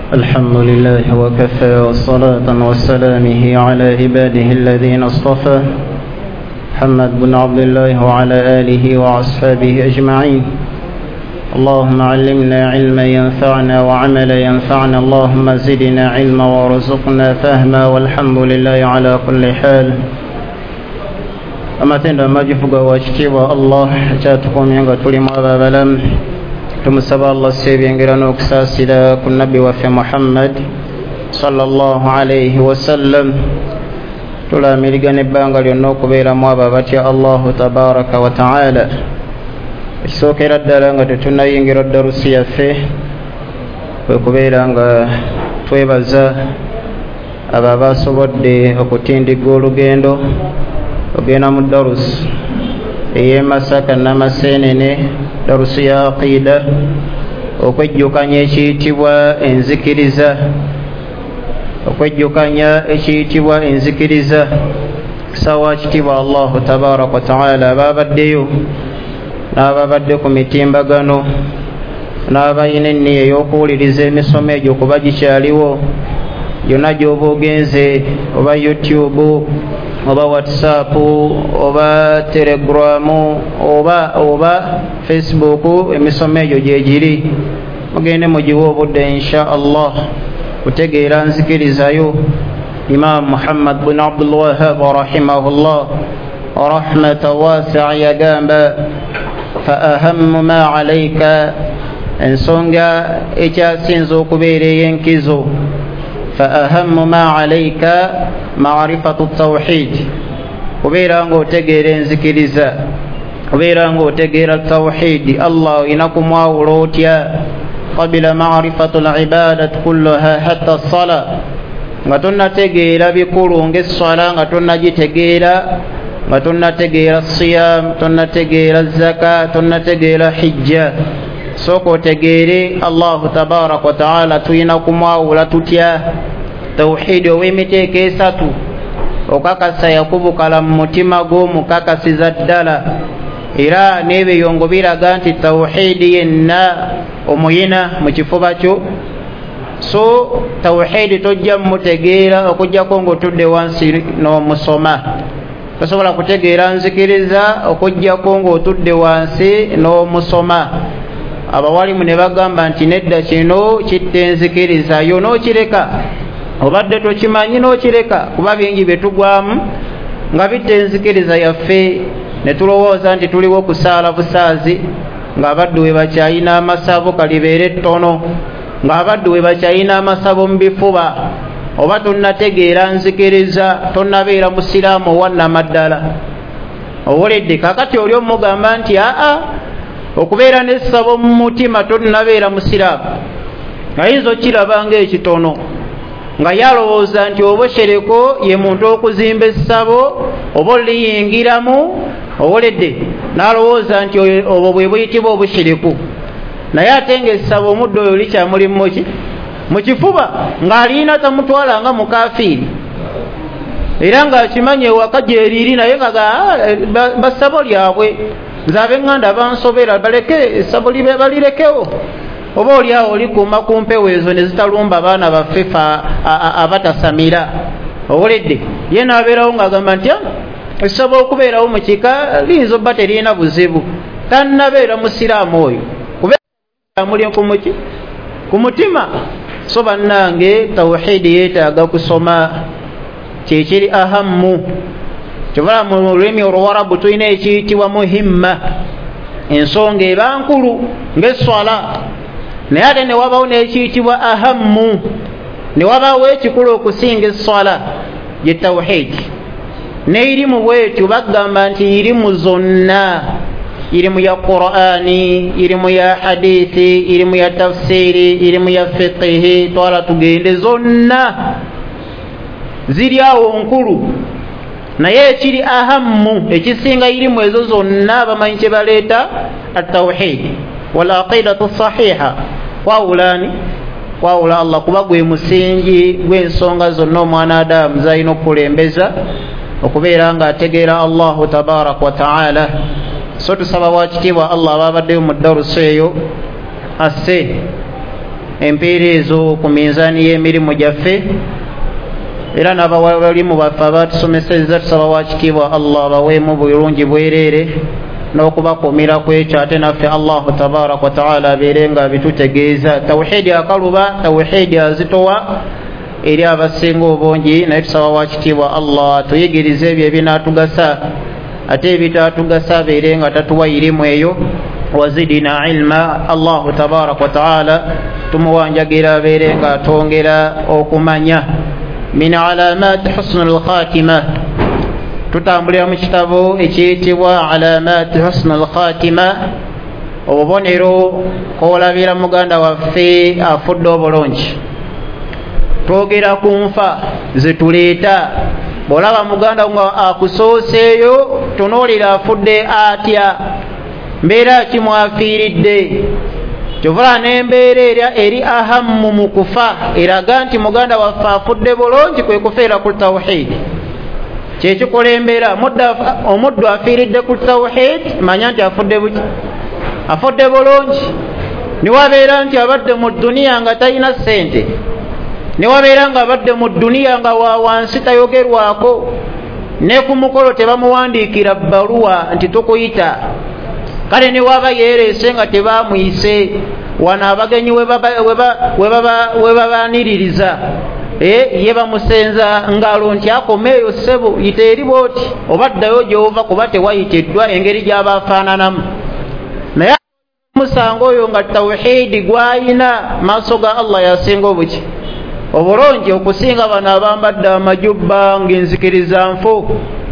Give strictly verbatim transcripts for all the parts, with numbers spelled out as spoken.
الحمد لله وكفى والصلاة والسلامه على عباده الذين اصطفى محمد بن عبد الله وعلى آله وأصحابه أجمعين. اللهم علمنا علما ينفعنا وعملا ينفعنا، اللهم زدنا علما وارزقنا فهما، والحمد لله على كل حال. amatendo amajifuga wakitiibwa Allah akyatukumye nga tuli mu ababalamu, tumusaba Allah sebyengera n'okusaasira ku nabbi waffe Muhammad sallallahu alayhi wasallam. Tulamirigana ebbanga lyonna okubeeramu abo abatya Allahu tabaraka wa ta'ala. Ekisookera ddala nga tetunnayingira darusi yaffe kwe kubeera nga twebaza abo abasobodde okutindiga olugendo ogenda mu darusi ey'e Masaka Namaseenene, darusi ya aqida, okwejjukanya ekiyitibwa enzikiriza okwejjukanya ekiyitibwa enzikiriza. Sawa kitiibwa Allahu tabaraka wa ta'ala ababaddeyo n'ababadde ku mitimbagano n'abalina enniya ey'okuwuliriza emisomo egyo kuba gikyaliwo, yonna gy'oba ogenze, oba YouTube oba WhatsApp oba Telegram oba oba Facebook, emisomo egyo gyegiri, mugende mugiwa obudde insha Allah kutegeera nzikirizayo. Imam Muhammad bin Abdul Wahhab rahimahullah rahmatan wasi'a yagamba fa ahammu ma alayka, ensonga ekyasinza okubeera ey'enkizo, fa ahammu ma alayka ma'rifatu tawhid, kubeera ng'otegeera enzikiriza, kubeera ng'otegeera tawhid. Allah olina kumwawula otya qabila ma'rifatu al-ibadat kullaha hatta as-sala, nga tonnategeera bikulu ng'essala, nga tonnagitegeera, nga tonnategeera siyam, tonnategeera zaka, tonnategeera hijja. Sooka otegeere Allahu tabaraka wa ta'ala tulina kumwawula tutya. Tawhidi ow'emiteeko esatu okakasa yakubukala mu mutima gw'omukakasiza ddala, era n'ebiyongo biraga nti tawhidi yenna omuyina mu kifuba kyo. So tawhidi tojja mutegeera okujjako ng'otudde wansi n'omusoma, tosobola kutegeera nzikiriza okujjako ng'otudde wansi n'omusoma. Abawalimu ne bagamba nti nedda kino kitta enzikiriza, yo n'okireka, obadde tokimanyi n'okireka, kuba bingi betugwamu nga bitta enzikiriza yaffe, ne tulowooza nti tuliwo kusaala busaazi, ng'abaddu we bakyayina amasabo kalibeere ettono, ng'abaddu we bakyayina amasabo mu bifuba. Oba tonnategeera nzikiriza, tonnabeera musiraamu owannamaddala. Owuledde kakati oli omugamba nti aa okubeera n'essabo mu mutima tonnabeera musiraamu, ayinza okiraba ng'ekitono, nga yalowooza nti oboshereko ye muntu okuzimba essabo oba oliyingiramu. Owuledde n'alowooza nti obwo bwe buyitibwa obushereku, naye ate ng'essabo omuddo oyo likyamulimu ki mu kifuba, ng'aliina tamutwala nga mukafiiri, era ng'akimanya ewaka gyeriri, naye nga bassabo lyabwe, nze ab'eŋŋanda bansobera baleke essabo libe balirekewo. Oba oliawo olikuuma ku mpewo ezo ne zitalumba abaana baffe abatasamira. Owuledde ye n'abeerawo ng'agamba nti essabo okubeerawo mu kika liyinza obba terina buzibu, tannabeera musiraamu oyo kubeera muli kumuki ku mutima. So bannange, tawhidi yeetaaga kusoma, kyekiri ahammu. Kyobala mu lulimi olwarabu tulina ekiyitibwa muhimma, ensonga eba nkulu ng'esswala, naye ate ne wabawo n'ekiyitibwa ahammu, ne wabaawo ekikulu okusinga esswala ye tawhidi. N'erimu bwetyo bagamba nti irimu zonna, irimu ya Qur'ani, irimu ya hadithi, irimu ya tafsiri, irimu ya fiqhi, twala tugende, zonna ziri awo nkulu, naye ekiri ahammu ekisinga irimu ezo zonna bamanyi kye baleeta at-tawhid wal aqidatu sahiha. Wawulani wawula Allah kuba gwe musingi gw'ensonga zonna omwana Adamu zalina okukulembeza okubeera ng'ategeera Allahu tabaraka wa ta'ala. So tusaba wakitiibwa Allah ababaddeyo mu darusi eyo asse empeera ezo ku minzaani y'emirimu gyaffe era n'abawalimu baffe abatusomesezza tusaba wa kitiibwa Allah baweemu bulungi bwereere n'okubakuumira ku ekyo ate naffe Allahu tabaraka wa taala abeere nga bitutegeeza tawhiidi akaluba tawhiidi azitowa eri abasinga obungi naye tusaba wa kitiibwa Allah tuyigirize ebyo ebinaatugasa ate ebitaatugasa abeere nga tatuwa irimu eyo wazidina ilma Allahu tabaraka wa taala tumuwanjagira abeere nga atwongera okumanya min alaamaati husnul khatima tutambulira mu kitabo ekiyitibwa alaamaati husnul khatima obubonero koolabira muganda waffe afudde obulungi twogera ku nfa zetuleeta bw'olaba muganda nga akusooseeyo tunuulira afudde atya mbeera kimwafiiridde kyovula n'embeera erya eri ahammu mu kufa eraga nti muganda waffe afudde bulungi kwe kufeera ku tawhiidi kyekikola embeera omuddu afiiridde ku tawhiidi manya nti afudde buki afudde bulungi niwabeera nti abadde mu duniya nga talina ssente niwabeera nga abadde mu duniya nga wa wansi tayogerwako ne ku mukolo tebamuwandiikira bbaluwa nti tukuyita kale niwaba yeereese nga tebamuyise wano abagenyi we babaaniririza ye bamusenza ngalo nti akomeeyo ssebo yita eri booti oba ddayo gy'ova kuba tewayitiddwa engeri gy'abaafaananamu naye musango oyo nga tawhiidi gw'ayina maaso ga Allah yasinga obuki obulungi okusinga bano abambadde amajubba ng'enzikiriza nfu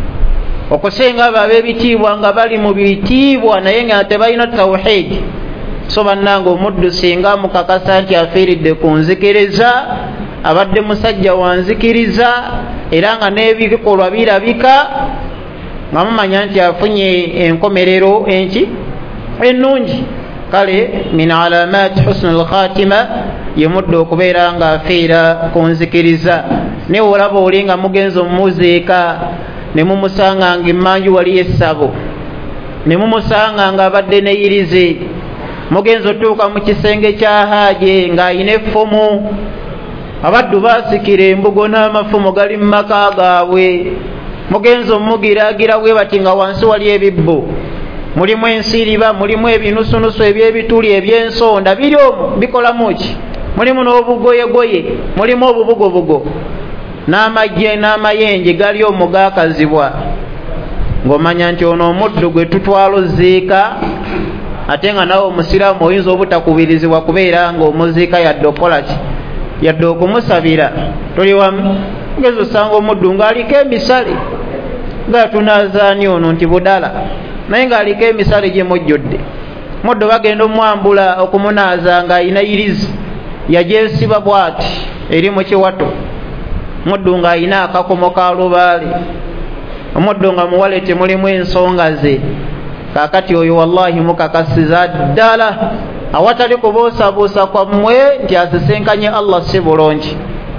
okusinga abo ab'ebitiibwa nga bali mu bitiibwa naye nga tebalina tawhiidi so bannanga omuddu singa mukakasa nti afiiridde ku nzikiriza abadde musajja wa nzikiriza era nga n'ebikolwa birabika nga mumanya nti afunye enkomerero enki ennungi kale min alaamaati husnul khatima ye muddu okubeera nga afiira ku nzikiriza ne olaba oli nga mugenzi omumuziika ne mumusanga nga emmanju waliyo essabo ne mumusanga nga abadde neyirize mugenzi otuuka mu kisenge kya haaje ng'ayina effumu abaddu baasikira embugo n'amafumu gali mu maka gaabwe mugenzi omugiraagira bwe bati nga wansi wali ebibbo mulimu ensiriba mulimu ebinusunusu ebyebituli ebyensonda biri omwo bikolamu ki mulimu n'obugoyegoye mulimu obubugobugo n'amajje n'amayenje gali omwo gaakazibwa ng'omanya nti ono omuddu gwe tutwala oziika ate nga nawe omusiraamu oyinza obutakubirizibwa kubeera ng'omuziika yadde okukola ki yadde okumusabira tuli wamu ngezi osanga omuddu ng'aliko emisale nga tunaazaani ono nti budala naye ng'aliko emisale gye mujjudde muddu bagenda omwambula okumunaaza ng'ayina irizi yagyesiba bw'ati eri mu kiwato muddu ng'ayina akakomo ka lubaale omuddu nga muwalete mulimu ensonga ze kaakati oyo wallahi mukakasiza ddala awatali kuboosabuusa kwammwe nti asisinkanye Allah si bulungi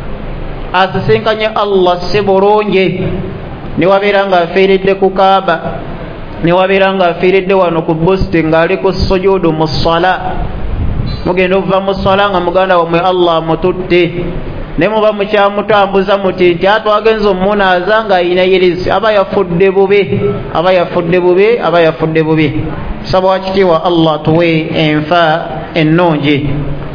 asisinkanye Allah si bulungi niwabeera ng'afiiridde ku kaaba niwabeera ng'afiiridde wano ku busti ng'ali ku sujuudu mu ssala mugenda okuva mu ssala nga muganda wammwe Allah mututte ne muba mukyamutambuza muti nti atwagenza omumunaaza ng'ayina yirizi aba yafudde bubi aba yafudde bubi aba yafudde bubi tusaba wakitiibwa Allah tuwe enfa ennungi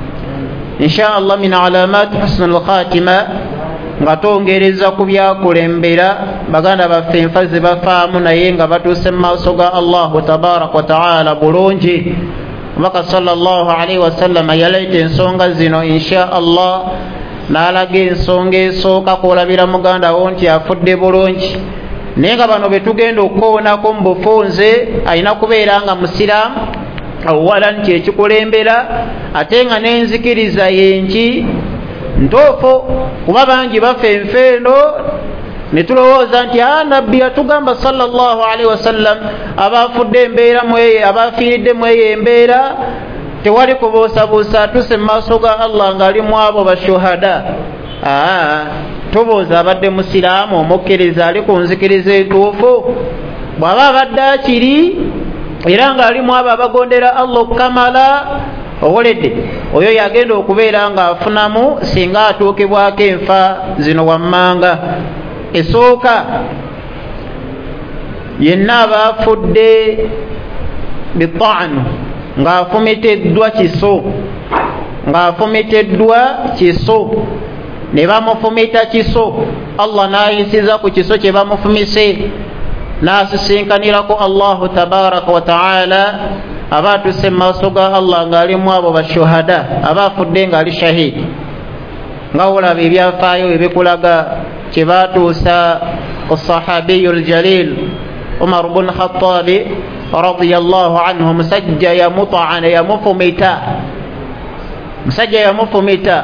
insha Allah min alaamaati husnul khatima nga twongereza ku byakulembera baganda baffe enfa ze bafaamu naye nga batuuse mu maaso ga Allahu tabaraka wa taala bulungi omubaka sallallahu alaihi wasallam yaleeta ensonga zino insha Allah n'alaga ensonga esooka kwolabira muganda wo nti afudde bulungi naye nga bano betugenda okukoonako mu bufunze alina kubeera nga musiraamu awala nti ekikulembera ate nga n'enzikiriza yenki ntoofo kuba bangi bafe enfeeno ne tulowooza nti a nabbi yatugamba sallallahu alaihi wasallam abaafudde embeera mweye abaafiiridde mweyo embeera tewali kuboosabuusa atuse mu maaso ga Allah ng'ali mu abo bashuhada aa tubooza abadde musiraamu omukkiriza ali ku nzikiriza entuufu bw'aba abadde akiri era ng'ali mu abo abagondera Allah okukamala owoledde oyo yagenda okubeera nga afunamu singa atuukibwako enfa zino wammanga. Esooka yenna abaafudde bitanu ng'afumiteddwa kiso ng'afumiteddwa kiso ne bamufumita kiso, Allah n'ayisiza ku kiso kye bamufumise n'asisinkanirako Allahu tabaraka wa ta'ala abaatuse mu maaso ga Allah ng'alimu abo bashuhada abaafudde ng'ali shahidi. nga olaba ebyafaayo ebikulaga kye baatuusa ku sahabiyul jalil Umar ibn Khattab radiyallahu anhu, musajja yamut'ana yamufumita musajja yamufumita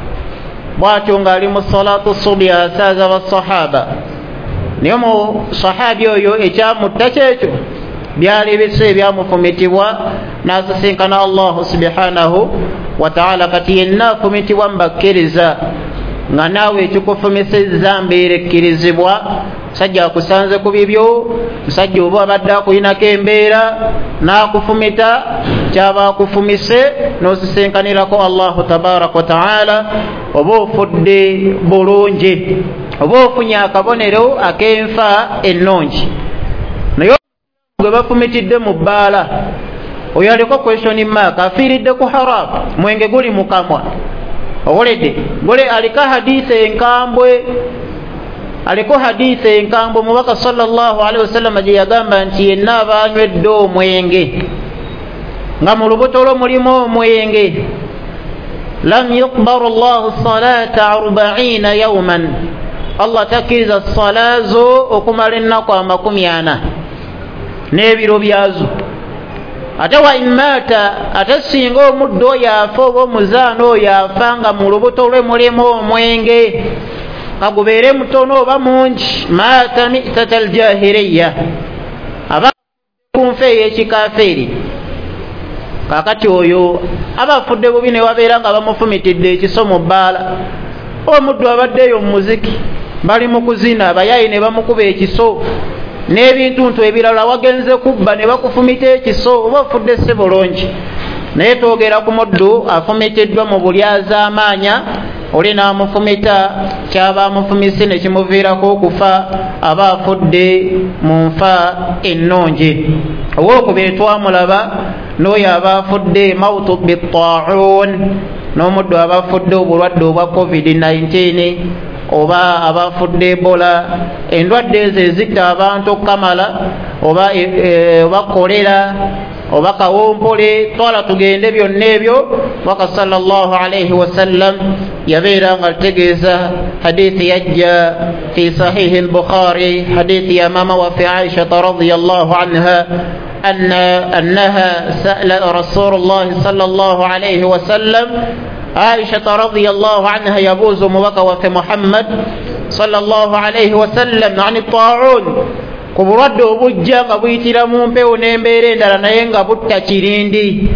bwatyo ng'ali mu salatu subhi asaaza basahaba. naye mu sahabi oyo ekyamutta kyekyo byali bise ebyamufumitibwa n'asisinkana Allahu subhanahu wa ta'ala. Kati yenna afumitibwa mbakkiriza nga naawe ekikufumisizza mbeera ekkirizibwa. Musajja akusanze ku bibyo, musajja oba abadde akulinako embeera n'akufumita kyaba akufumise n'osisinkanirako Allahu tabaraka wa ta'ala, oba ofudde bulungi oba ofunye akabonero ak'enfa ennungi. naye gwe bafumitidde mu bbaala oyo aliko question mark, afiiridde ku haram, mwenge guli mu kamwa. owoledde gole aliko hadisi enkambwe aliko hadisi enkambwe mubaka sallallahu alaihi wasallam gye yagamba nti yenna abanywedde omwenge nga mu lubuto lwo mulimu omwenge lam yuqbaru llahu salata arbaina yawman, Allah takkiriza sala zo okumala ennaku amakumi ana n'ebiro byazo. ate wa imata, ate singa omuddo oyo afa oba omuzaana oyo afa nga mu lubuto lwe mulimu omwenge, kagubeere mutono oba mungi, mata mitata aljahiliya, aba kunfa ey'ekikafeeri. kakati oyo abafudde bubi ne wabeera nga bamufumitidde ekiso mu bbaala, omuddu abaddeyo mu muziki, bali mu kuzina, abayayi ne bamukuba ekiso n'ebintuntu ebirala, wagenze kubba ne bakufumita ekiso, oba ofudde si bulungi. naye twogera ku muddu afumitiddwa mu bulyazaamaanya, oli n'amufumita kyaba amufumise ne kimuviirako okufa, aba afudde mu nfa ennungi. owookubiri twamulaba n'oyo aba afudde mautu bittaa'un, n'omuddu aba afudde obulwadde obwa covid nineteen oba abafudde Ebola, endwadde ezo ezitta abantu kamala, oba e, oba kolera oba kawompole. twala tugende byonna ebyo. waka sallallahu alayhi wasallam yabeera nga ategeeza hadithi yajja fi sahihi al-Bukhari, hadithi ya mama wa fi Aisha radhiyallahu anha أن أنها سأل رسول الله صلى الله عليه وسلم عائشة رضي الله عنها يبوز مبكى وفي محمد صلى الله عليه وسلم عن الطاعون كبرد وبجا قبيتنا مumpewo n'embeera endala naye nga butta kirindi.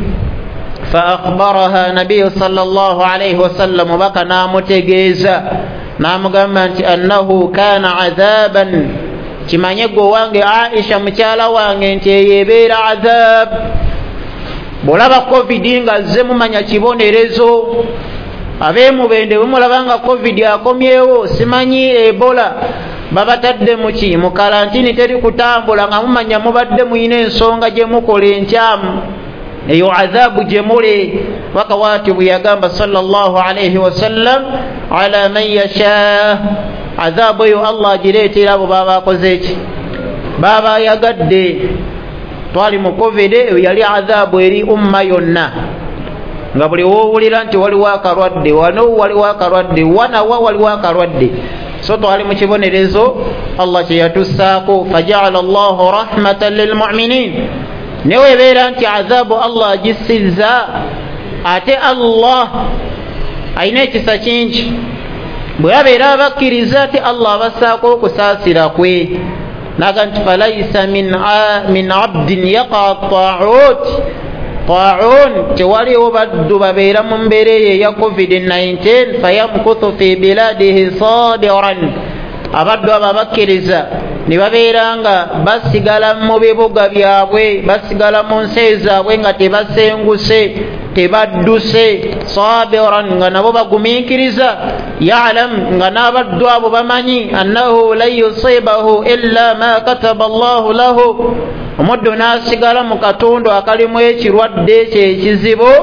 فأخبرها نبي صلى الله عليه وسلم مبكى n'amutegeeza n'amugamba nti أنه كان عذابا, kimanye gwe wange Aisha mukyala wange nti eyebeera azab. bwolaba covid nga zze mumanya kibonerezo. ab'emubende bwemulaba nga covid akomyewo, simanyi Ebola babatadde muki mu kalantini, teri kutambula, nga mumanya mubadde muyina ensonga gye mukola enkyamu, eyo azabu gye muli. wakawaati bwe yagamba sallallahu alayhi wasallam ala man yasha, azabu eyo Allah agireetera abo baba akoze ki, baba ayagadde. twali mu covid eyo yali azabu eri umma yonna, nga buli woowulira nti waliwo akalwadde, wano waliwo akalwadde, wanawa waliwo akalwadde. so twali mu kibonerezo Allah kye yatussaako. fajaala Allahu rahmatan lilmuminin, neweebeera nti azabu Allah agissizza, ate Allah alina ekisa kingi. bwe yabeera abakkiriza ate Allah abassaako okusaasira kwe. naga nti falaysa min, min abdin yaqa ta'ut ta'un, tewaliwo baddu babeera mu mbeera eyo eya covid nineteen fayamkuthu fi biladihi sabiran, abaddu abo abakkiriza ne babeera nga basigala mu bibuga byabwe, basigala mu nsi zaabwe nga tebasenguse, tebadduse sabiran nga nabo bagumiikiriza ya'lam nga n'abaddu abo bamanyi annahu lan yusibahu illa ma kataba Allahu lahu omuddu n'asigala mu katundu akalimu ekirwadde ekyo ekizibu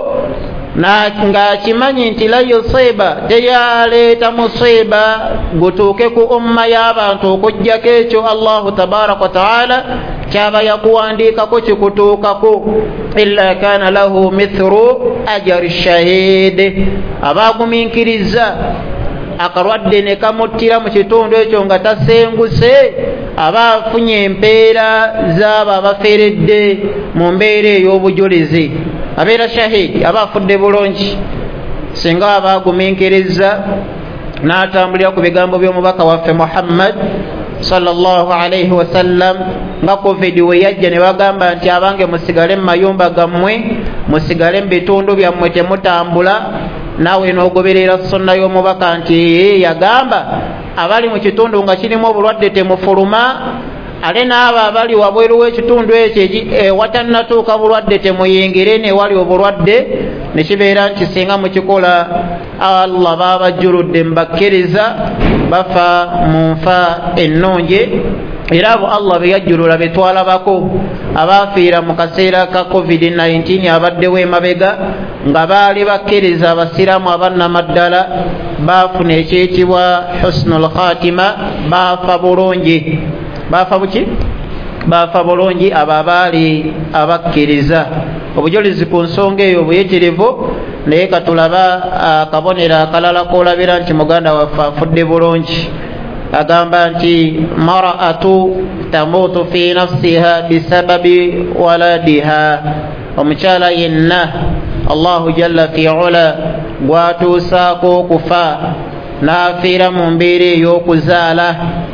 ng'akimanyi nti la yusiba teyaleeta musiba gutuuke ku umma y'abantu okuggyako ekyo Allahu tabaraka wa taala kyaba yakuwandiikako kikutuukako illa kana lahu mithlu ajari shahidi abaagumiikiriza akalwadde ne kamuttira mu kitundu ekyo nga tasenguse aba afunye empeera z'abo abaferedde mu mbeera ey'obujulizi abeera shahidi aba afudde bulungi singa abaagumiikiriza n'atambulira ku bigambo by'omubaka waffe Muhammad sallallahu alayhi wa sallam nga covid we yajja ne bagamba nti abange musigale mu mayumba gammwe musigale mu bitundu byammwe temutambula naawe n'ogoberera sunna y'omubaka nti yagamba abali mu kitundu nga kirimu obulwadde temufuluma ale n'abo abali wabweru w'ekitundu ekyo ewatannatuuka bulwadde temuyingire newali obulwadde ne kibeera nti singa mukikola Allah baabajjuludde mbakkiriza bafa mu nfa ennungi era abo Allah be yajjulula be twalabako abaafiira mu kaseera ka covid nineteen abaddewo emabega nga baali bakkiriza abasiraamu abannamaddala baafuna ekyetibwa husnul khatima baafa bulungi baafa buki baafa bulungi abo abaali abakkiriza obujulizi ku nsonga eyo buyitirivu naye katulaba akabonero akalala koolabira nti muganda waffe afudde bulungi agamba nti mar'atu tamutu fi nafsiha bisababi waladiha omukyala yenna Allahu jalla fi ula gwatuusaako okufa n'afiira mu mbeera ey'okuzaala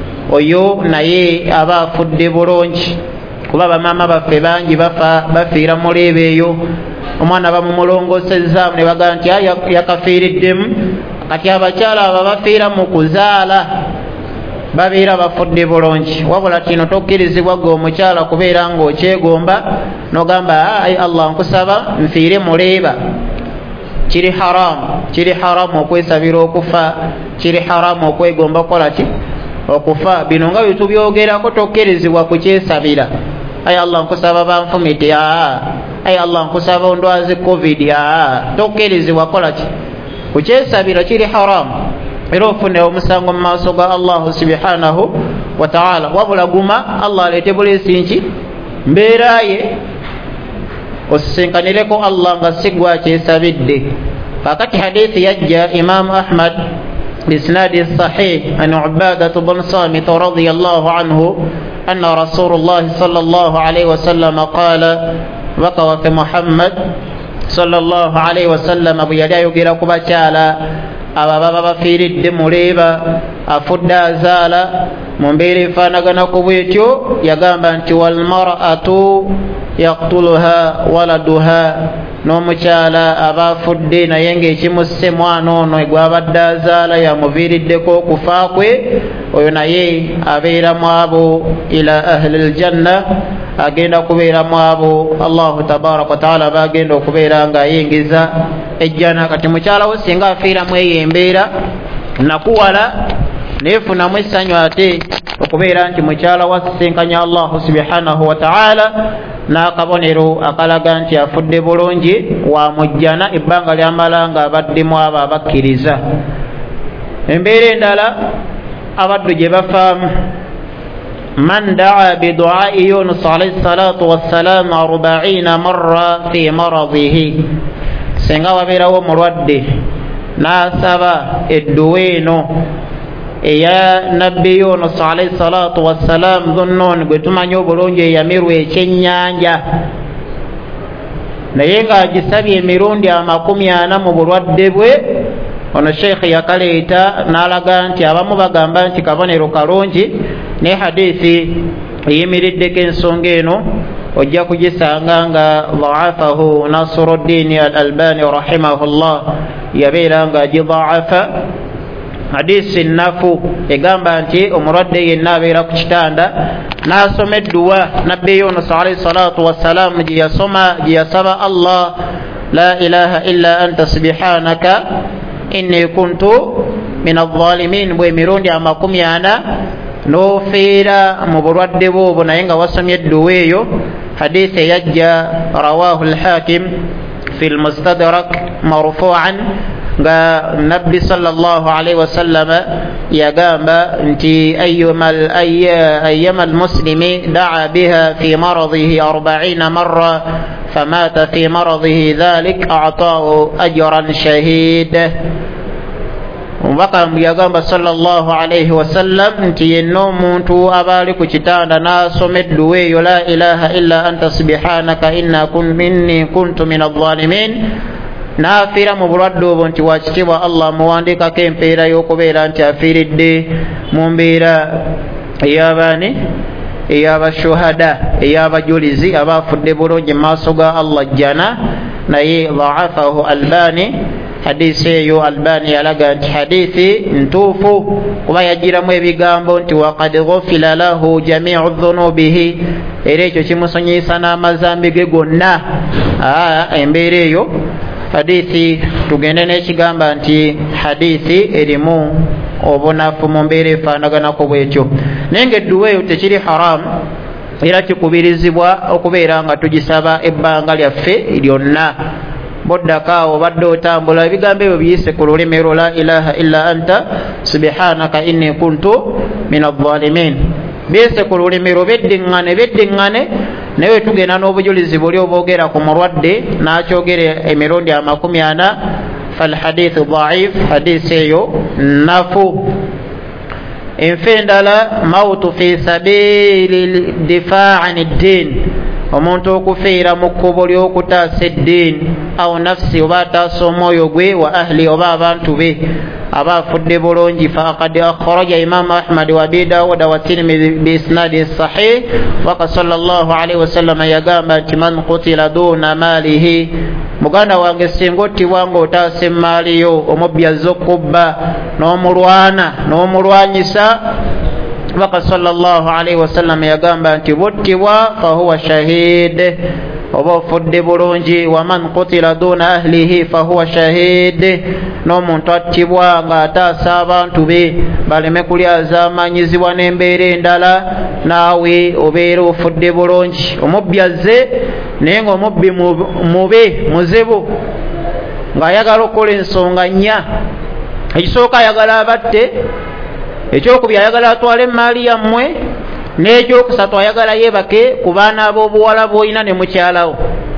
oyo naye aba afudde bulungi kuba bamaama baffe bangi bafa bafiira muleeba eyo omwana bamumulongosezaamu ne bagamba nti yakafiiriddemu kati abakyala abo bafiira mu kuzaala babeera bafudde bulungi wabula kino tokkirizibwa gwe omukyala kubeera ng'okyegomba n'ogamba ai Allah nkusaba nfiire muleeba kiri haramu kiri haramu okwesabira okufa kiri haramu okwegomba kola ki okufa bino nga bye tubyogerako tokkirizibwa kukyesabira ai Allah nkusaba banfumite aa ai Allah nkusaba ondwaze covid aa tokkirizibwa kola ki kukyesabira kiri haramu era ofune omusango mu maaso ga Allah subhanahu wa ta'ala wabula guma Allah aleete buleesi nki mbeera ye osisinkanireko Allah nga sigwa kyesabidde kakati hadithi yajja Imam Ahmad bisnadi sahih an Ubadah bin Samit radiyallahu anhu anna Rasulullah sallallahu alayhi wa sallam qala waqawa fi Muhammad sallallahu alayhi wa sallam abu yali ayogera ku bakyala aba baba bafiiridde muleeba afudde azaala mu mbeera efaanaganako bwetyo yagamba nti walmar'atu yaqtuluha waladuha n'omukyala aba afudde naye ng'ekimusse mwana ono gwabadde azaala yamuviiriddeko okufa kwe oyo naye abeeramu abo ila ahli aljanna agenda kubeeramu abo Allahu tabaraka wa taala bagenda okubeera ng'ayingiza ejjana kati mukyala wo singa afiiramu eyo embeera nakuwala neefunamu essanyu ate okubeera nti mukyala wasisinkanya Allahu subhanahu wa ta'ala n'akabonero akalaga nti afudde bulungi wa mujjana ebbanga lyamala nga abaddemu abo abakkiriza embeera endala abaddu gye bafaamu man daa biduai Yunus alayhi salatu wassalam arbaina marra fi maradihi senga wabeerawo mulwadde n'asaba edduwa eno eya nabbi Yunus alayhi salatu wassalam dhunnoon gwe tumanyi obulungi eyamirwa ekyennyanja naye ng'agisabye emirundi amakumi ana mu bulwadde bwe ono sheikh yakaleeta n'alaga nti abamu bagamba nti kabonero kalungi ne hadithi eyimiriddeko ensonga eno ojja kugisanga nga dhaafahu Nasiruddin al-Albani rahimahullah yabeera nga agidhaafa hadisi nafu egamba nti omulwadde yenna abeera ku kitanda n'asoma edduwa nabbi Yunus alayhi salatu wassalam gye yasoma gye yasaba Allah la ilaha illa anta subhanaka inni kuntu min adh-dhalimin bwe mirundi amakumi ana n'ofiira mu bulwadde bwobwo naye nga wasomye edduwa eyo. Hadithi eyajja rawahu al-Hakim fi al-Mustadrak marfu'an nga nabbi sallallahu alayhi wa sallam yagamba nti ayyumal ayyamal muslimi da'a biha fi maradhihi arba'ina marra famata fi maradhihi dhalik a'ta'u ajran shahida. Omubaka yagamba sallallahu alayhi wa sallam nti yenno omuntu aba ali ku kitanda n'asoma edduwa eyo la ilaha illa anta subhanaka inni kuntu min adh-dhalimin n'afiira mu bulwadde obwo nti wakitibwa Allah muwandiikako empeera y'okubeera nti afiiridde mu mbeera ey'abaani ey'abashuhada ey'abajulizi abaafudde bulungi mu maaso ga Allah jjana. Naye dha'afahu Albani, hadisi eyo Albani yalaga nti hadithi ntuufu kuba yagiramu ebigambo nti waqad ghufila lahu jami'u dhunubihi, era ekyo kimusonyiyisa n'amazambi ge gonna. Embeera eyo hadithi tugende n'ekigamba nti hadithi erimu obunafu mu mbeera efaanaganako bwetyo. Naye ng'edduwa eyo tekiri haramu, era kikubirizibwa okubeera nga tugisaba ebbanga lyaffe lyonna. Boddakaawo obadde otambula ebigambo ebyo biyise ku lulimi lwo la ilaha illa anta subhanaka inni kuntu min adh-dhalimin, biyise ku lulimi lwo beddiŋŋane beddiŋŋane. Naye tugenda n'obujulizi buli obwogera ku mulwadde n'akyogera emirundi amakumi ana falhadithu dhaif, hadisi eyo nafu. Enfa endala mautu fi sabili difaa an ddin, omuntu okufiira mu kkubo ly'okutaasa eddiini aw nafsi oba ataasa omwoyo gwe wa ahli oba abantu be abaafudde bulungi. Faqad akhraja Imam Ahmad wa Abi Dawud wa Tirmidhi bi isnadi sahih wa sallallahu alayhi wa sallam yagamba nti man qutila duna malihi, muganda wange singa ottibwa ng'otaasa emmaali yo, omubbi azze okubba n'omulwana n'omulwanyisa. Waka sallallahu alayhi wa sallam yagamba nti buttibwa fahuwa shahid, oba ofudde bulungi. Waman qutila duna ahlihi fahuwa shahid, n'omuntu attibwa ng'ataasa abantu be baleme kulyazaamanyizibwa n'embeera endala, naawe obeera ofudde bulungi. Omubbi azze naye ng'omubbi mube muzibu ng'ayagala okukola ensonga nnya. Ekisooka ayagala abatte, ekyokubiri ayagala atwale emmaali yammwe, n'ekyokusatu ayagala yeebake ku baana ab'obuwala bw'olina ne mukyalawo.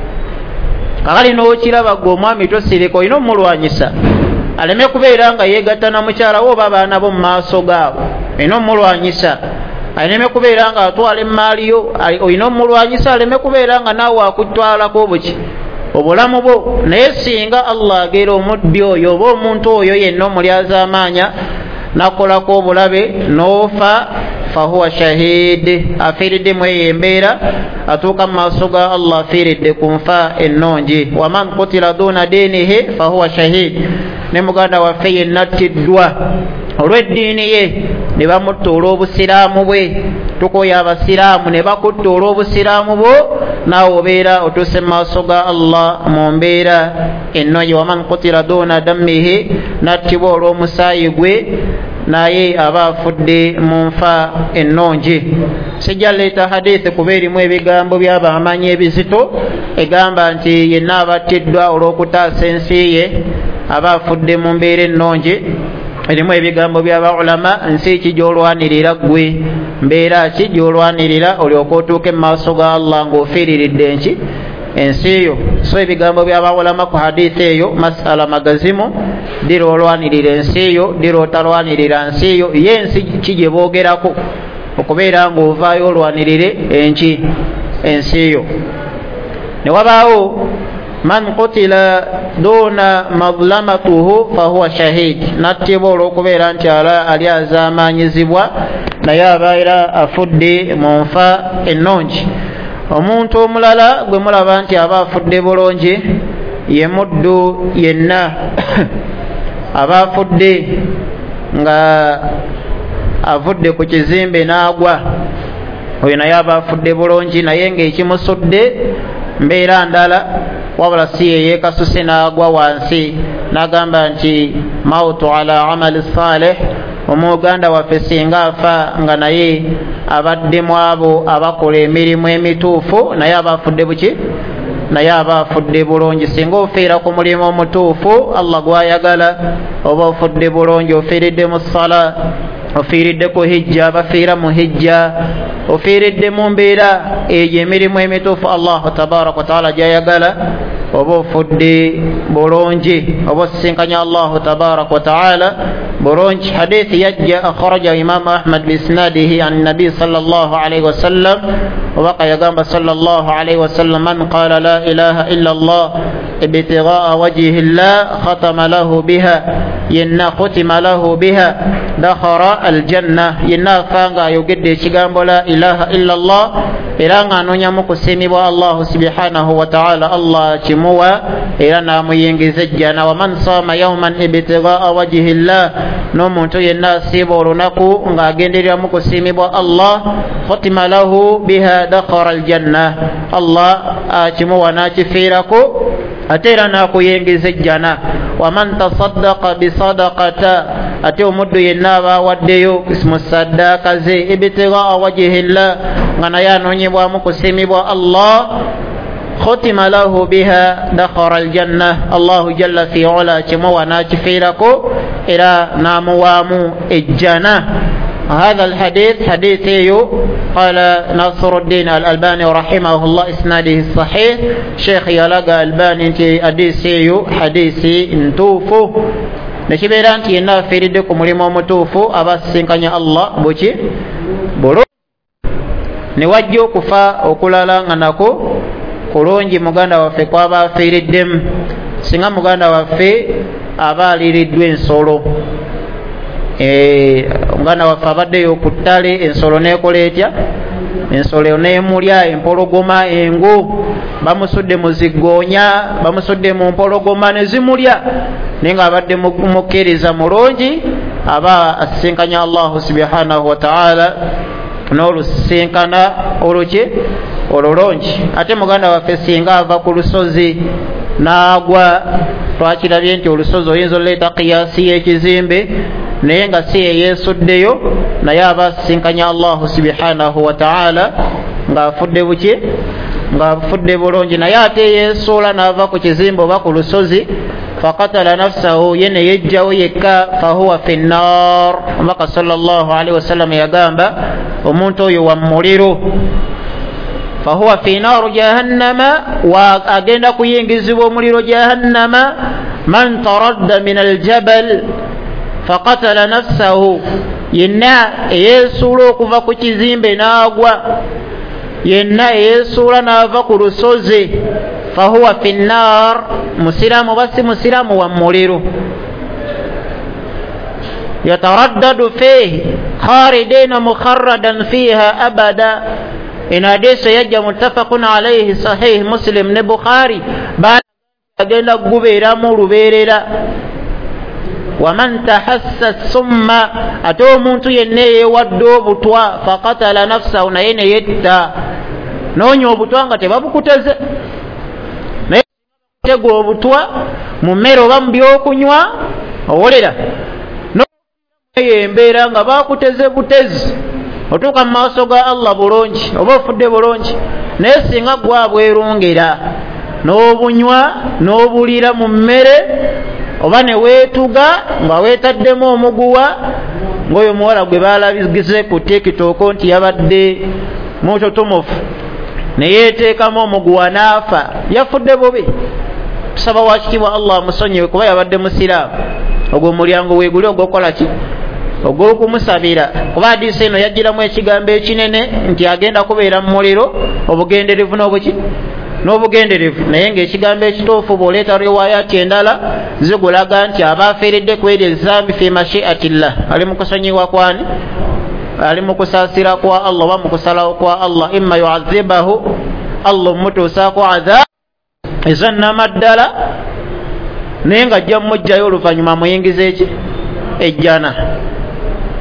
Kakali n'okiraba gwe omwami tosirika, olina omulwanyisa aleme kubeera nga yeegatta na mukyalawo oba abaana bo mu maaso gaabo, olina omulwanyisa. Aleme kubeera nga atwala emmaali yo, olina omulwanyisa aleme kubeera nga naawe akutwalako obuki obulamu bwo. Naye singa Allah agera omubbi oyo oba omuntu oyo yenna omulyazaamaanya nakolako obulabe n'ofa fahuwa shahid, afiiridde mu eyo embeera, atuuka mu maaso ga Allah afiiridde ku nfa ennungi. Waman qutila duna dinihi fahuwa shahid, ne muganda waffe yenna attiddwa olw'eddiini ye ne bamutta olw'obusiraamu bwe. Tukoya abasiraamu ne bakutta olw'obusiraamu bwo, naawe obeera otuuse mu maaso ga Allah mu mbeera ennungi. Waman qutila duna dammihi, nattibwa olw'omusaayi gwe, naye aba afudde mu nfa ennungi. Sijja leeta hadithi kuba erimu ebigambo by'abamanyi ebizito, egamba nti yenna abattiddwa olw'okutaasa ensi ye aba afudde mu mbeera ennungi. Erimu ebigambo by'abaulama, nsi ki gy'olwanirira ggwe, mbeera ki gy'olwanirira olyoke otuuke mu maaso ga Allah ng'ofiiriridde enki ensi yo. So ebigambo by'abaulama ku hadithi eyo masala magazimu, dira olwanirira ensi yo, dira otalwanirira nsi yo, ye ensi ki gye boogerako okubeera ng'ovaayo olwanirire enki ensi yo. Ne wabaawo man qutila duna madlamatuhu fahuwa shahid, nattibwa olw'okubeera nti ali azaamanyizibwa naye abaera afudde mu nfa ennungi. Omuntu omulala gwe mulaba nti aba afudde bulungi ye muddu yenna aba afudde nga avudde ku kizimbe n'agwa, oyo naye aba afudde bulungi, naye ng'ekimusudde mbeera ndala wabula si ye yeekasuse n'agwa wansi n'agamba nti mautu ala amali salih, omuganda waffe singa afa nga naye abaddemu abo abakola emirimu emituufu naye aba afudde buki, naye aba afudde bulungi. Singa ofiira ku mulimu omutuufu Allah gwayagala, oba ofudde bulungi, ofiiridde mu ssala, ofiiridde ku hijja, abafiira mu hijja, ofiiridde mu mbeera eyo emirimu emituufu Allah tabaraka wa taala gyayagala, oba ofudde bulungi, oba osisinkanya Allah tabaraka wa taala bulungi. Hadithi yajja akhraja Imam Ahmad bisnadihi an nabi sallallahu alayhi wa sallam, waka yagamba sallallahu alayhi wa sallam, man qala la ilaha illa Allah ibtigha'a wajhi Allah khatama lahu biha, yenna khutima lahu biha dakhara aljanna. Yenna fanga ayogedde ekigambo la ilaha illa Allah era nga anonyamu kusiimibwa Allah subhanahu wa ta'ala, Allah kimuwa era namuyingiza ejjana. Wa man sama yawman ibtigha'a wajhi Allah, n'omuntu yenna asiiba olunaku ng'agendereramu kusiimibwa Allah, khutima lahu biha dakhara aljanna, Allah akimuwa n'akifiirako ate era n'akuyingiza ejjana. Wa man tasaddaqa bisadaqata, ate omuddu yenna aba awaddeyo mu saddaaka ze ibtigha'a wajhi Allah, nga naye anoonyebwamu kusiimibwa Allah, khutima lahu biha dakhara aljanna, Allahu jalla fi ula kimuwa n'akifiirako era n'amuwaamu ejjana. هذا الحديث حديث قال ناصر الدين الألباني رحمه الله إسناده الصحيح، شيخ يلقى الباني حديث حديث انتوفو نشبير أنت ينافردكم لما متوفو أبسنكني الله بوشي بلو niwajjo kufa okulala nako kulungi muganda waffe kwaba afiiriddemu, singa muganda waffe aba aliriddwa ensolo, eh muganda waffe abaddeyo ku ttale, ensolo neekola etya, ensolo neemulya, empologoma engo bamusudde mu ziggoonya, bamusudde mu mpologoma ne zimulya, naye nga abadde mukkiriza mulungi aba asisinkanya Allah subhanahu wa ta'ala n'olusinkana oluki olulungi. Ate muganda waffe singa ava ku lusozi n'agwa, twakirabye nti olusozi oyinza oleeta qiyasi y'ekizimbe naye nga si yeyeesuddeyo, naye aba asisinkanya Allah subhanahu wa ta'ala ng'afudde buki, ng'afudde bulungi. Naye ate yeesuula n'ava ku kizimbe oba ku lusozi, fakatala nafsahu, ye ne yejjawo yekka, fahuwa fi nnar. Omubaka sallallahu alaihi wasallam yagamba omuntu oyo wa muliro, fahuwa fi nnar jahannama, wa agenda kuyingizibwa omuliro jahannama. Man taradda min aljabal fakatala nafsahu, yenna eyeesuula okuva ku kizimbe n'agwa, yenna eyeesuula n'ava ku lusozi, fahuwa fi nnar, musiramu basi musiramu wa muliro. yataraddadu fihi khalidina mukharradan fiha abada. ina hadiisi yajja muttafaqun alayhi sahih Muslim ne Bukhari, bagenda kugubeeramu lubeerera. waman tahassa summa, ate omuntu yenna yeewadde obutwa, fakatala nafsahu, naye ne yetta. noonya obutwa nga tebabukuteze, naye tegwa obutwa mu mmere oba mu byokunywa, owolera noyo embeera nga bakuteze butezi, otuuka mu maaso ga Allah bulungi, oba ofudde bulungi. Naye singa gwa bwerongera n'obunywa n'obulira mu mmere, oba ne weetuga nga weetaddemu omuguwa, ng'oyo muwala gwe baalabize ku TikTok nti yabadde mututumufu ne yeeteekamu omuguwa n'afa, yafudde bubi. Tusaba wakitibwa Allah musonyiwe kuba yabadde musiraamu. ogwo omulyango weeguli ogw'okukola ki, ogw'okumusabira. Kuba hadiisi eno yajjiramu ekigambo ekinene nti agenda kubeera mu muliro, obugenderevu n'obuki n'obugenderevu. Naye ng'ekigambo ekituufu bw'oleeta riwaayati endala zigulaga nti aba afiiridde ku eryo ezambi fi mashiatillah, ali mu kusonyiwa kwani, ali mu kusaasira kwa Allah oba mu kusalawo kwa Allah. imma yu'adhibahu, Allah omutuusaako adhaab ezannama ddala, naye nga ajja mujjayo oluvannyuma amuyingize eki ejjana,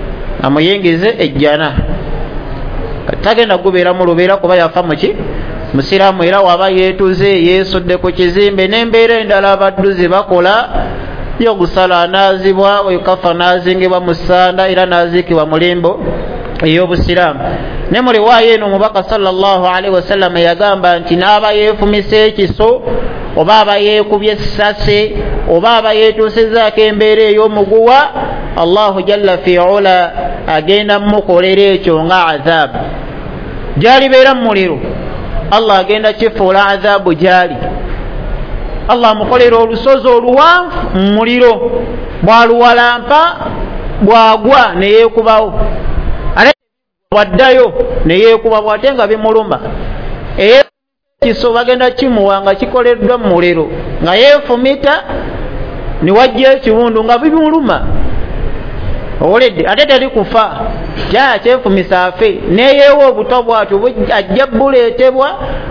amuyingize ejjana. Tagenda kubeera mu lubeera kuba yafa muki, musiraamu era waba yeetuze yeesudde ku kizimbe n'embeera endala abadduzi bakola y'ogusala anaazibwa wekafa naazingibwa mu ssanda era naaziikibwa mu limbo ey'obusiraamu. ne mu riwaaya eno omubaka sallallahu alaihi wasallam yagamba nti n'aba yeefumise ekiso oba aba yeekubye essase oba aba yeetuusizaako embeera ey'omuguwa, allahu jalla fi ula agenda mukolera ekyo nga azaabu gyalibeera mu muliro. allah agenda kifuula azaabu gyali. allah amukolera olusozi oluwanvu mu muliro, bwaluwalampa bwagwa ne yeekubawo, bwaddayo ne yeekuba bwate nga bimuluma. Ekiso bagenda kimuwa nga kikoleddwa mu muliro nga yeefumita ne wajja ekiwundu nga bimuluma. Oledde ate teri kufa jaya kyefumisa afe neyeewa obuto bwatyo ajja buleetebwa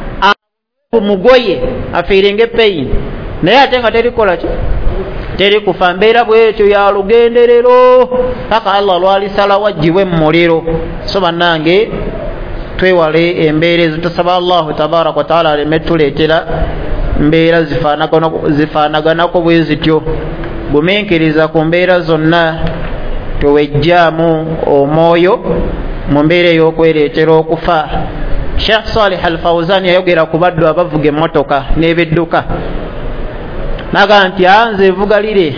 mugoye afiire ng'epeyini naye ate nga terikola ki teri kufa. mbeera bwetyo ya lugenderero paka allah lwalisala wajjibwe mu muliro. so bannange twewale embeera ezo, tusaba allahu tabaraka wataala aleme tuleetera mbeera zifaanaganako bwe zityo. gumiikiriza ku mbeera zonna towejjaamu omwoyo mu mbeera ey'okwereetera okufa. Sheikh Salih Al-Fawzan yayogera ku baddu abavuga emmotoka n'ebidduka naga nti anze evugalire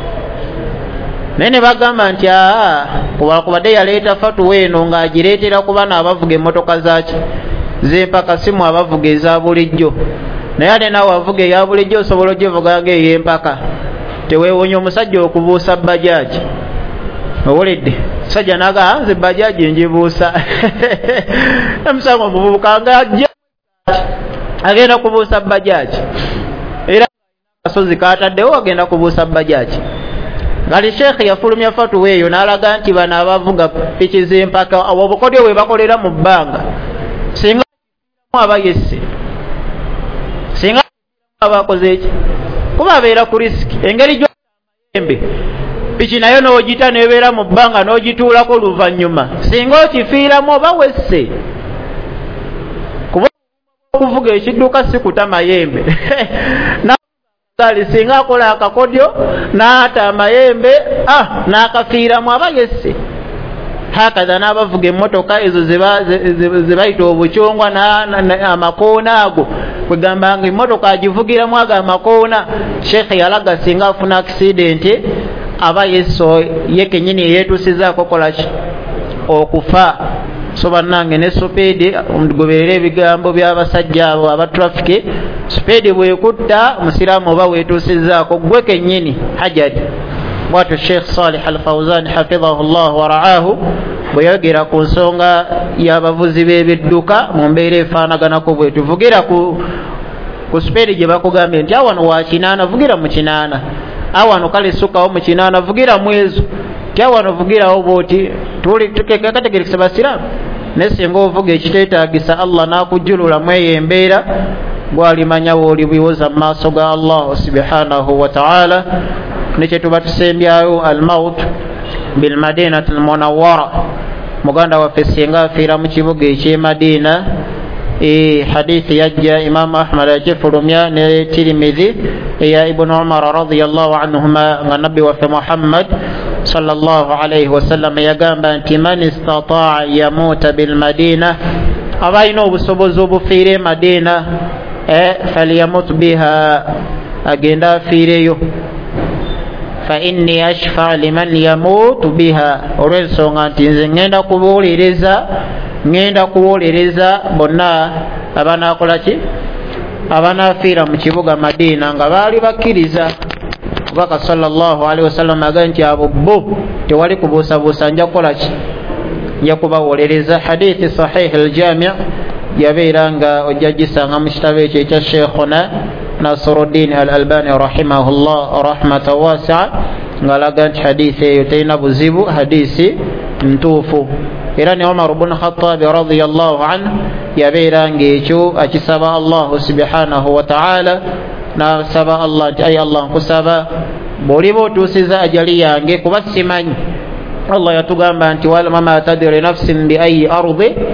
naye ne bagamba nti aa kubadde yaleeta fatuwa eno ng'agireetera ku bana abavuga emmotoka zaki z'empaka simu abavuga eza bulijjo. naye ate naawe avuga eya bulijjo osobola ogivuga ng'ey'empaka. teweewunya omusajja okubuusa bajaaji. Owoledde sajja naga anze bajaaji njibuusa emusanga omuvubuka ng'ajja agenda kubuusa bajaaji era kasozi kaataddewo agenda kubuusa bajaaji. Gali sheekhe yafulumya fatuwa eyo n'alaga nti bano abavuga piki z'empaka obukodyo bwe bakolera mu bbanga singa abayesse singa abakoze eki kuba abeera ku risiki. engeri gy'embe piki nayo n'ogita nebeera mu bbanga n'ogituulako oluvannyuma singa okifiiramu oba wesse kuba okuvuga ekidduka si kuta mayembe gali singa akola akakodyo n'ata amayembe ah n'akafiiramu aba yesse. hakaza n'abavuga emmotoka ezo ze bayita obucyongwa amakoona ago kwegamba nga emmotoka agivugiramu ago amakoona. sheekhe yalaga singa afuna akisidenti aba yeso ye kenyini yeetuusizaako kolaki okufa. so bannange ne supeedi omugoberera ebigambo by'abasajja abo aba traffic. supeedi bwekutta musiraamu oba weetuusizaako gwe kenyini hajari. bwatyo Sheikh Salih Al-Fawzan hafidhahu llah wa ra'ahu bwe yogera ku nsonga y'abavuzi b'ebidduka mu mbeera efaanaganako bwe tuvugira ku ku supeedi gye bakugambye nti awano wa kinaana vugira mu kinaana, awano kale ssukawo mu kinaana vugira mu ezo, tyawano vugirawo bwoti kategerekesa basiraamu. naye singa ovuga ekiteetaagisa allah n'akujjulula mu eyo embeera gwalimanya wooli biwoza mu maaso ga allah subhanahu wa ta'ala. nekye tuba tusembyayo almaut bilmadinati almunawwara. muganda waffe singa afiira mu kibuga eky'emadiina hadithi yajja imaamu ahmad akifulumya ne tirimidhi eya ibnu umar radiyallahu anhuma nga nabbi waffe muhammad sallallahu alayhi wasallam yagamba nti man istataa yamuuta bilmadina, abalina obusobozi obufiire e madiina falyamut biha, agenda afiireyo. fa inni ashfa liman yamuutu biha, olw'ensonga nti nze ngenda kubuuliriza ngenda kubuuliriza bonna abanaakola ki abanaafiira mu kibuga madiina nga baali bakkiriza. Kubaka sallallahu alaihi wasallam aga nti abo bo tewali kubuusabuusa nja kukola ki nja kubawolereza. hadithi sahih aljami' yabeera nga ojja gisanga mu kitabo ekyo ekya sheikhuna Nasiruddin al-Albani rahimahullah rahmatan wasi'a ngalaga nti hadithi eyo terina buzibu, hadithi ntuufu. era ne Umar ibn Khattab radiyallahu anhu yabeera ng'ekyo akisaba Allah subhanahu wa ta'ala, n'asaba Allah nti ayi Allah nkusaba bw'oliba otuusiza ajali yange kuba simanyi. Allah yatugamba nti wama tadri nafsin bi ayi ardi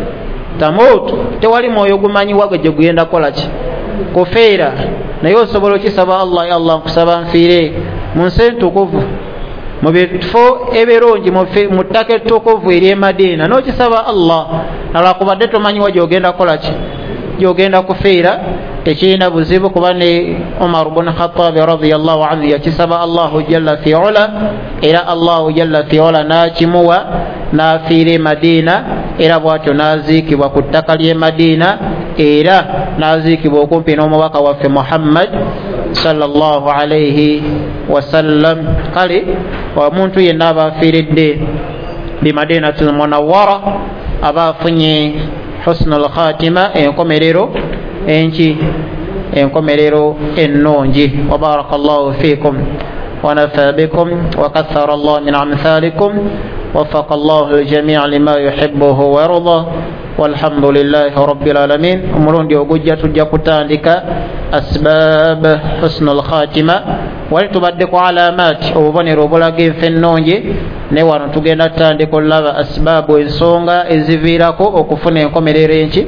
tamutu tewali mwoyo gumanyiwa gwe gye guyenda kola ki kufeera naye osobola okisaba Allah ya Allah nkusaba nfiire mu nsi entukuvu mu bifo ebirungi mu ttaka ettukuvu eri e Madina n'okisaba Allah nalwakubadde tomanyiwa gyogenda kola ki gyogenda kufeera tekirina buzibu kuba ne Umar ibn Khattab radiyallahu anhu yakisaba Allahu jalla fi ula era Allahu jalla fi ula nakimuwa nafiire Madina era bwatyo naziikibwa ku ttaka ly'e Madina era naziikibwa okumpi n'omubaka waffe Muhammad sallallahu alayhi wasallam. Kale omuntu yenna aba afiiridde bi Madinatul Munawwara aba afunye husnul khatima enkomerero enki enkomerero ennungi. Wa barakallahu fiikum wa nafa bikum wa kathara Allah min amthalikum وفق الله الجميع لما يحبه ويرضى والحمد لله رب العالمين. umurundi ogujja tujja kutandika asbab husnul khatima wali tubadde ku alamat obubonero obulaga enfa ennungi ne wano tugenda tutandika olaba asbabu ensonga eziviirako okufuna enkomerero enki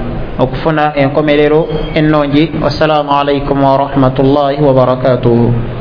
okufuna enkomerero ennungi. Wassalamu alaikum wa rahmatullahi wa barakatuhu.